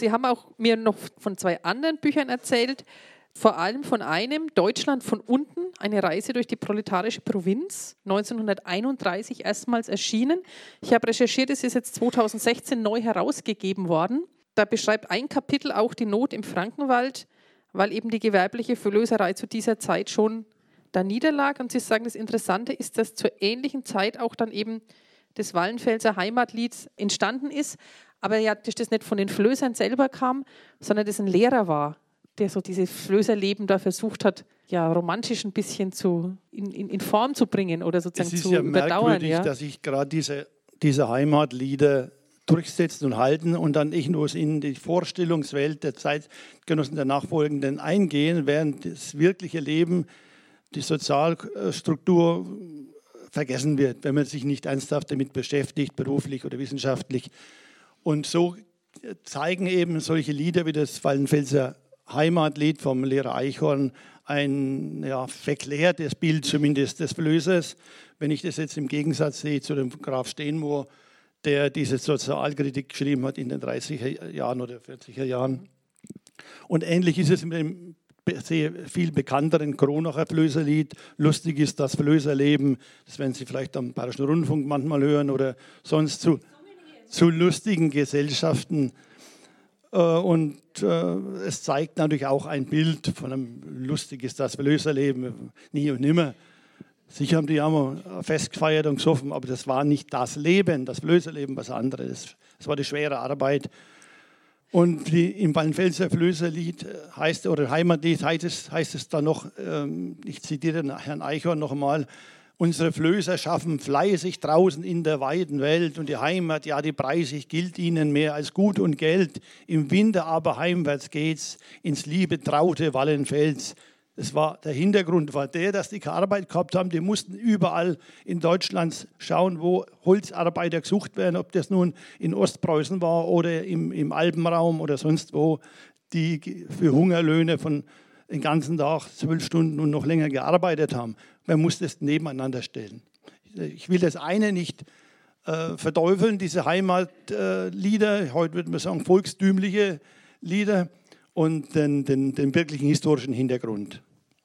die haben auch mir noch von 2 anderen Büchern erzählt, vor allem von einem, Deutschland von unten, eine Reise durch die proletarische Provinz, 1931 erstmals erschienen. Ich habe recherchiert, es ist jetzt 2016 neu herausgegeben worden. Da beschreibt ein Kapitel auch die Not im Frankenwald, weil eben die gewerbliche Verlöserei zu dieser Zeit schon da niederlag. Und Sie sagen, das Interessante ist, dass zur ähnlichen Zeit auch dann eben das Wallenfelser Heimatlied entstanden ist, aber ja, das nicht von den Flößern selber kam, sondern das ein Lehrer war, der so dieses Flößerleben da versucht hat, ja, romantisch ein bisschen in Form zu bringen oder sozusagen zu überdauern. Es ist ja merkwürdig, dass sich gerade diese Heimatlieder durchsetzen und halten und dann nicht nur in die Vorstellungswelt der Zeitgenossen der Nachfolgenden eingehen, während das wirkliche Leben, die Sozialstruktur vergessen wird, wenn man sich nicht ernsthaft damit beschäftigt, beruflich oder wissenschaftlich. Und so zeigen eben solche Lieder wie das Wallenfelser Heimatlied vom Lehrer Eichhorn ein verklärtes Bild zumindest des Flößers. Wenn ich das jetzt im Gegensatz sehe zu dem Graf Steenmoor, der diese Sozialkritik geschrieben hat in den 30er Jahren oder 40er Jahren. Und ähnlich ist es mit dem sehr viel bekannteren Kronacher Flößerlied. Lustig ist das Flößerleben. Das werden Sie vielleicht am Bayerischen Rundfunk manchmal hören oder sonst zu lustigen Gesellschaften. Und es zeigt natürlich auch ein Bild von einem lustig ist das Flößerleben, nie und nimmer. Sicher haben die ja mal Fest gefeiert und gesoffen, aber das war nicht das Leben, das Flößerleben, was anderes. Das war die schwere Arbeit. Und im Wallenfelser Flößerlied oder Heimatlied heißt es dann noch, ich zitiere den Herrn Eichhorn noch einmal, unsere Flößer schaffen fleißig draußen in der weiten Welt und die Heimat, ja, die preisig gilt ihnen mehr als Gut und Geld. Im Winter aber heimwärts geht's ins liebe, traute Wallenfels. Der Hintergrund war der, dass die keine Arbeit gehabt haben. Die mussten überall in Deutschland schauen, wo Holzarbeiter gesucht werden, ob das nun in Ostpreußen war oder im Alpenraum oder sonst wo, die für Hungerlöhne von den ganzen Tag 12 Stunden und noch länger gearbeitet haben. Man muss das nebeneinander stellen. Ich will das eine nicht verteufeln, diese Heimatlieder, heute würde man sagen volkstümliche Lieder und den wirklichen historischen Hintergrund.